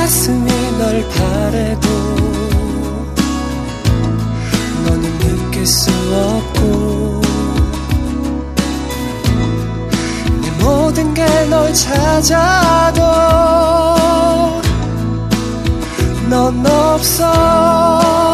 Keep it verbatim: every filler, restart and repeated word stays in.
가슴이 널 바래도 너는 느낄 수 없고 내 모든 게 널 찾아도 넌 없어.